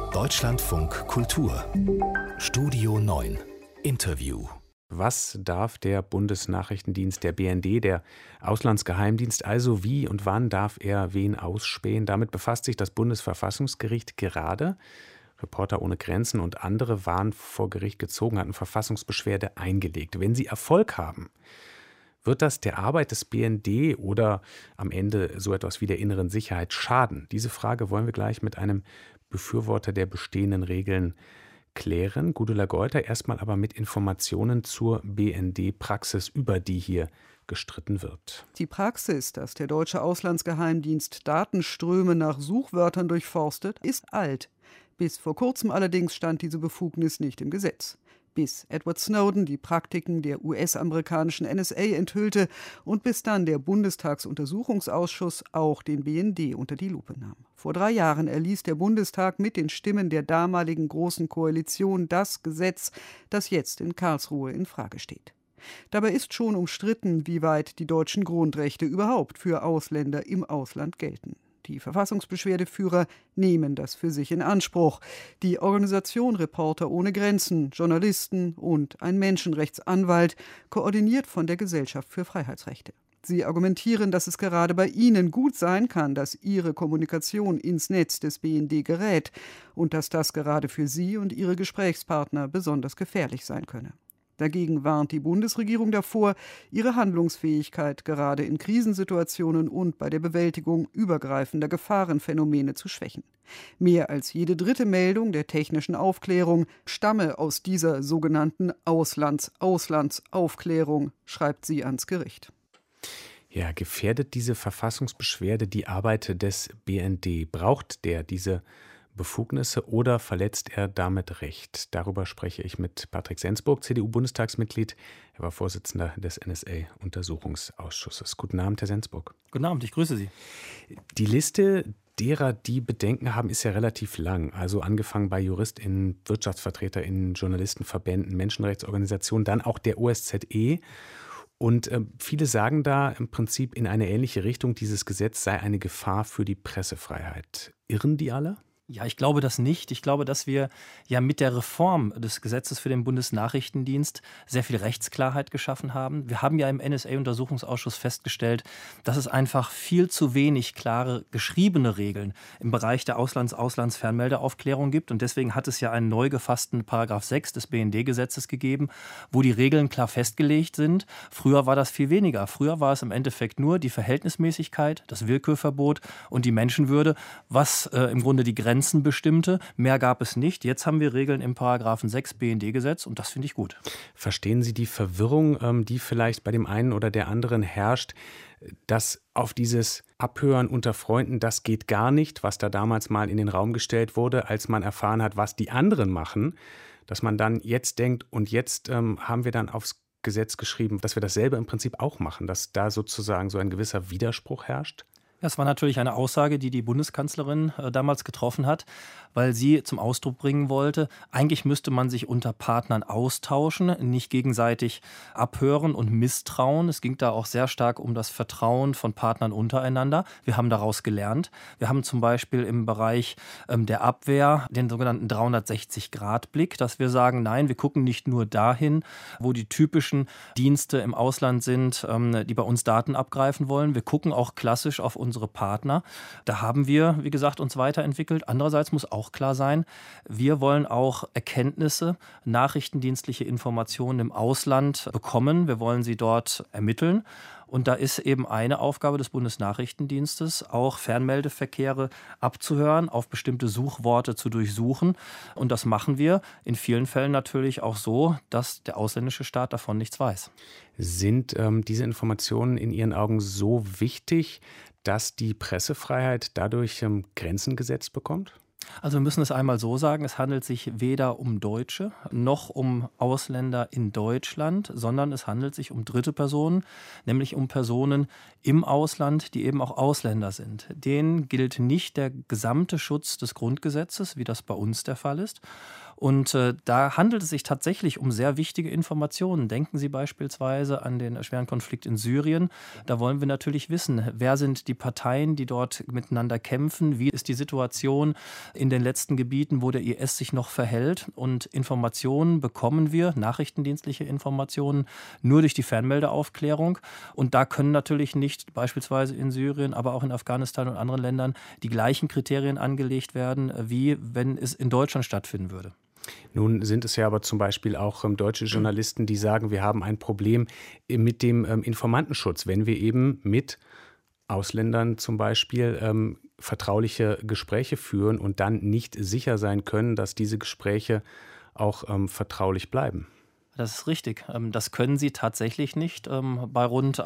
Deutschlandfunk Kultur Studio 9 Interview. Was darf der Bundesnachrichtendienst, der BND, der Auslandsgeheimdienst, also wie und wann darf er wen ausspähen? Damit befasst sich das Bundesverfassungsgericht gerade. Reporter ohne Grenzen und andere waren vor Gericht gezogen, hatten Verfassungsbeschwerde eingelegt. Wenn sie Erfolg haben, wird das der Arbeit des BND oder am Ende so etwas wie der inneren Sicherheit schaden? Diese Frage wollen wir gleich mit einem Befürworter der bestehenden Regeln klären. Gudula Geuter, erstmal aber mit Informationen zur BND-Praxis, über die hier gestritten wird. Die Praxis, dass der deutsche Auslandsgeheimdienst Datenströme nach Suchwörtern durchforstet, ist alt. Bis vor kurzem allerdings stand diese Befugnis nicht im Gesetz. Bis Edward Snowden die Praktiken der US-amerikanischen NSA enthüllte und bis dann der Bundestagsuntersuchungsausschuss auch den BND unter die Lupe nahm. Vor 3 Jahren erließ der Bundestag mit den Stimmen der damaligen Großen Koalition das Gesetz, das jetzt in Karlsruhe in Frage steht. Dabei ist schon umstritten, wie weit die deutschen Grundrechte überhaupt für Ausländer im Ausland gelten. Die Verfassungsbeschwerdeführer nehmen das für sich in Anspruch. Die Organisation Reporter ohne Grenzen, Journalisten und ein Menschenrechtsanwalt, koordiniert von der Gesellschaft für Freiheitsrechte. Sie argumentieren, dass es gerade bei ihnen gut sein kann, dass ihre Kommunikation ins Netz des BND gerät und dass das gerade für sie und ihre Gesprächspartner besonders gefährlich sein könne. Dagegen warnt die Bundesregierung davor, ihre Handlungsfähigkeit gerade in Krisensituationen und bei der Bewältigung übergreifender Gefahrenphänomene zu schwächen. Mehr als jede dritte Meldung der technischen Aufklärung stamme aus dieser sogenannten Auslandsaufklärung, schreibt sie ans Gericht. Ja, gefährdet diese Verfassungsbeschwerde die Arbeit des BND? Braucht der diese Befugnisse oder verletzt er damit Recht? Darüber spreche ich mit Patrick Sensburg, CDU-Bundestagsmitglied. Er war Vorsitzender des NSA-Untersuchungsausschusses. Guten Abend, Herr Sensburg. Guten Abend, ich grüße Sie. Die Liste derer, die Bedenken haben, ist ja relativ lang. Also angefangen bei JuristInnen, WirtschaftsvertreterInnen, Journalistenverbänden, Menschenrechtsorganisationen, dann auch der OSZE. Und viele sagen da im Prinzip in eine ähnliche Richtung, dieses Gesetz sei eine Gefahr für die Pressefreiheit. Irren die alle? Ja, ich glaube das nicht. Ich glaube, dass wir ja mit der Reform des Gesetzes für den Bundesnachrichtendienst sehr viel Rechtsklarheit geschaffen haben. Wir haben ja im NSA-Untersuchungsausschuss festgestellt, dass es einfach viel zu wenig klare geschriebene Regeln im Bereich der Auslandsfernmeldeaufklärung gibt. Und deswegen hat es ja einen neu gefassten Paragraph 6 des BND-Gesetzes gegeben, wo die Regeln klar festgelegt sind. Früher war das viel weniger. Früher war es im Endeffekt nur die Verhältnismäßigkeit, das Willkürverbot und die Menschenwürde, was im Grunde die Grenzen bestimmte. Mehr gab es nicht. Jetzt haben wir Regeln im Paragraphen 6 BND-Gesetz und das finde ich gut. Verstehen Sie die Verwirrung, die vielleicht bei dem einen oder der anderen herrscht, dass auf dieses Abhören unter Freunden, das geht gar nicht, was da damals mal in den Raum gestellt wurde, als man erfahren hat, was die anderen machen, dass man dann jetzt denkt, und jetzt haben wir dann aufs Gesetz geschrieben, dass wir dasselbe im Prinzip auch machen, dass da sozusagen so ein gewisser Widerspruch herrscht? Das war natürlich eine Aussage, die die Bundeskanzlerin damals getroffen hat, weil sie zum Ausdruck bringen wollte, eigentlich müsste man sich unter Partnern austauschen, nicht gegenseitig abhören und misstrauen. Es ging da auch sehr stark um das Vertrauen von Partnern untereinander. Wir haben daraus gelernt. Wir haben zum Beispiel im Bereich der Abwehr den sogenannten 360-Grad-Blick, dass wir sagen, nein, wir gucken nicht nur dahin, wo die typischen Dienste im Ausland sind, die bei uns Daten abgreifen wollen. Wir gucken auch klassisch auf unsere Partner. Da haben wir, wie gesagt, uns weiterentwickelt. Andererseits muss auch klar sein, wir wollen auch Erkenntnisse, nachrichtendienstliche Informationen im Ausland bekommen. Wir wollen sie dort ermitteln. Und da ist eben eine Aufgabe des Bundesnachrichtendienstes, auch Fernmeldeverkehre abzuhören, auf bestimmte Suchworte zu durchsuchen. Und das machen wir in vielen Fällen natürlich auch so, dass der ausländische Staat davon nichts weiß. Sind diese Informationen in Ihren Augen so wichtig, dass die Pressefreiheit dadurch Grenzen gesetzt bekommt? Also wir müssen es einmal so sagen, es handelt sich weder um Deutsche noch um Ausländer in Deutschland, sondern es handelt sich um dritte Personen, nämlich um Personen im Ausland, die eben auch Ausländer sind. Denen gilt nicht der gesamte Schutz des Grundgesetzes, wie das bei uns der Fall ist. Und da handelt es sich tatsächlich um sehr wichtige Informationen. Denken Sie beispielsweise an den schweren Konflikt in Syrien. Da wollen wir natürlich wissen, wer sind die Parteien, die dort miteinander kämpfen, wie ist die Situation in den letzten Gebieten, wo der IS sich noch verhält. Und Informationen bekommen wir, nachrichtendienstliche Informationen, nur durch die Fernmeldeaufklärung. Und da können natürlich nicht beispielsweise in Syrien, aber auch in Afghanistan und anderen Ländern die gleichen Kriterien angelegt werden, wie wenn es in Deutschland stattfinden würde. Nun sind es ja aber zum Beispiel auch deutsche Journalisten, die sagen, wir haben ein Problem mit dem Informantenschutz, wenn wir eben mit Ausländern zum Beispiel vertrauliche Gespräche führen und dann nicht sicher sein können, dass diese Gespräche auch vertraulich bleiben. Das ist richtig. Das können sie tatsächlich nicht bei rund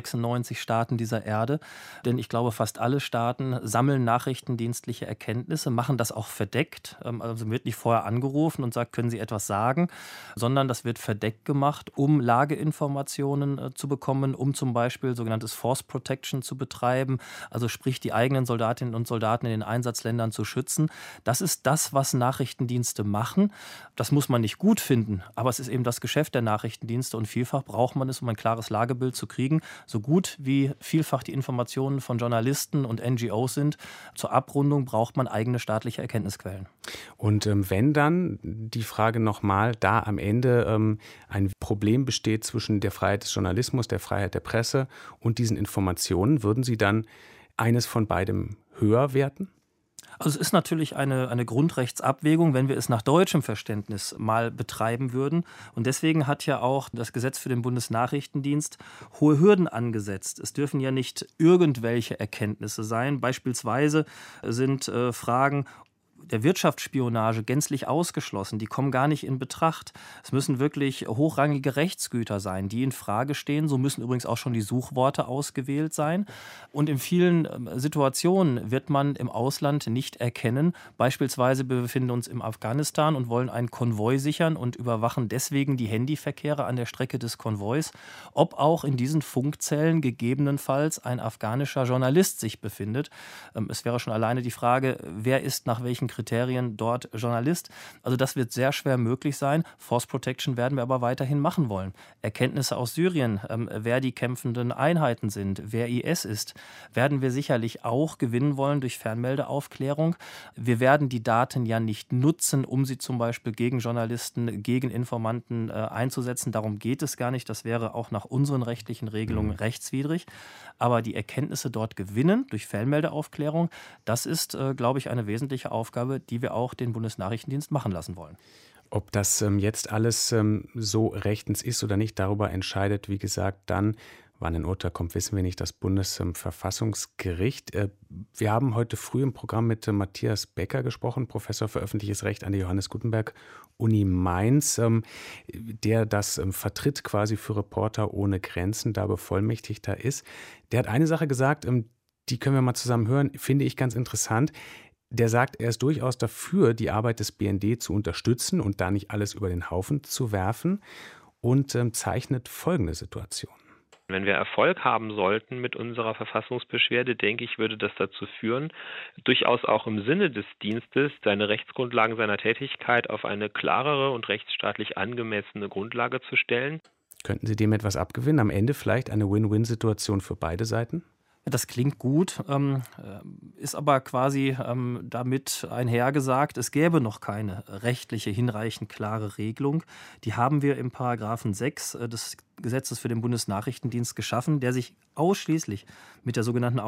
196 Staaten dieser Erde. Denn ich glaube, fast alle Staaten sammeln nachrichtendienstliche Erkenntnisse, machen das auch verdeckt. Also wird nicht vorher angerufen und sagt, können Sie etwas sagen, sondern das wird verdeckt gemacht, um Lageinformationen zu bekommen, um zum Beispiel sogenanntes Force Protection zu betreiben, also sprich die eigenen Soldatinnen und Soldaten in den Einsatzländern zu schützen. Das ist das, was Nachrichtendienste machen. Das muss man nicht gut finden, aber es ist eben das Geschäft der Nachrichtendienste und vielfach braucht man es, um ein klares Lagebild zu kriegen. So gut wie vielfach die Informationen von Journalisten und NGOs sind, zur Abrundung braucht man eigene staatliche Erkenntnisquellen. Und wenn dann, die Frage nochmal, da am Ende ein Problem besteht zwischen der Freiheit des Journalismus, der Freiheit der Presse und diesen Informationen, würden Sie dann eines von beidem höher werten? Also es ist natürlich eine Grundrechtsabwägung, wenn wir es nach deutschem Verständnis mal betreiben würden. Und deswegen hat ja auch das Gesetz für den Bundesnachrichtendienst hohe Hürden angesetzt. Es dürfen ja nicht irgendwelche Erkenntnisse sein. Beispielsweise sind Fragen der Wirtschaftsspionage gänzlich ausgeschlossen. Die kommen gar nicht in Betracht. Es müssen wirklich hochrangige Rechtsgüter sein, die in Frage stehen. So müssen übrigens auch schon die Suchworte ausgewählt sein. Und in vielen Situationen wird man im Ausland nicht erkennen. Beispielsweise befinden wir uns in Afghanistan und wollen einen Konvoi sichern und überwachen deswegen die Handyverkehre an der Strecke des Konvois, ob auch in diesen Funkzellen gegebenenfalls ein afghanischer Journalist sich befindet. Es wäre schon alleine die Frage, wer ist nach welchen Kriterien dort Journalist. Also das wird sehr schwer möglich sein. Force Protection werden wir aber weiterhin machen wollen. Erkenntnisse aus Syrien, wer die kämpfenden Einheiten sind, wer IS ist, werden wir sicherlich auch gewinnen wollen durch Fernmeldeaufklärung. Wir werden die Daten ja nicht nutzen, um sie zum Beispiel gegen Journalisten, gegen Informanten einzusetzen. Darum geht es gar nicht. Das wäre auch nach unseren rechtlichen Regelungen rechtswidrig. Aber die Erkenntnisse dort gewinnen durch Fernmeldeaufklärung, das ist, glaube ich, eine wesentliche Aufgabe, die wir auch den Bundesnachrichtendienst machen lassen wollen. Ob das jetzt alles so rechtens ist oder nicht, darüber entscheidet, wie gesagt, dann, wann ein Urteil kommt, wissen wir nicht, das Bundesverfassungsgericht. Wir haben heute früh im Programm mit Matthias Becker gesprochen, Professor für öffentliches Recht an der Johannes Gutenberg Uni Mainz, der das vertritt quasi für Reporter ohne Grenzen, da Bevollmächtigter ist. Der hat eine Sache gesagt, die können wir mal zusammen hören, finde ich ganz interessant. Der sagt, er ist durchaus dafür, die Arbeit des BND zu unterstützen und da nicht alles über den Haufen zu werfen und zeichnet folgende Situation. Wenn wir Erfolg haben sollten mit unserer Verfassungsbeschwerde, denke ich, würde das dazu führen, durchaus auch im Sinne des Dienstes seine Rechtsgrundlagen seiner Tätigkeit auf eine klarere und rechtsstaatlich angemessene Grundlage zu stellen. Könnten Sie dem etwas abgewinnen? Am Ende vielleicht eine Win-Win-Situation für beide Seiten? Das klingt gut, ist aber quasi damit einhergesagt, es gäbe noch keine rechtliche, hinreichend klare Regelung. Die haben wir im Paragraphen 6 des Gesetzes für den Bundesnachrichtendienst geschaffen, der sich ausschließlich mit der sogenannten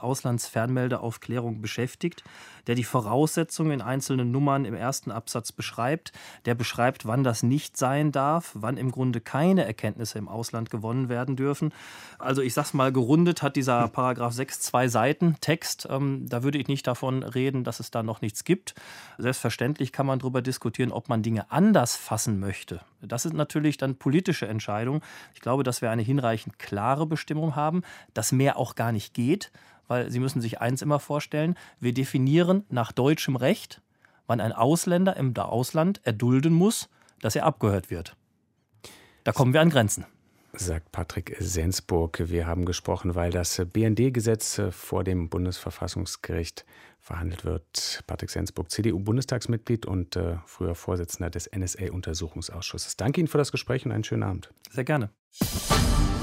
Auslandsfernmeldeaufklärung beschäftigt, der die Voraussetzungen in einzelnen Nummern im ersten Absatz beschreibt, der beschreibt, wann das nicht sein darf, wann im Grunde keine Erkenntnisse im Ausland gewonnen werden dürfen. Also ich sag's mal gerundet, hat dieser Paragraph 6 2 Seiten Text. Da würde ich nicht davon reden, dass es da noch nichts gibt. Selbstverständlich kann man darüber diskutieren, ob man Dinge anders fassen möchte. Das ist natürlich dann politische Entscheidung. Ich glaube, dass wir eine hinreichend klare Bestimmung haben, dass mehr auch gar nicht geht, weil Sie müssen sich eins immer vorstellen, wir definieren nach deutschem Recht, wann ein Ausländer im Ausland erdulden muss, dass er abgehört wird. Da kommen wir an Grenzen. sagt Patrick Sensburg. Wir haben gesprochen, weil das BND-Gesetz vor dem Bundesverfassungsgericht verhandelt wird. Patrick Sensburg, CDU-Bundestagsmitglied und früher Vorsitzender des NSA-Untersuchungsausschusses. Danke Ihnen für das Gespräch und einen schönen Abend. Sehr gerne.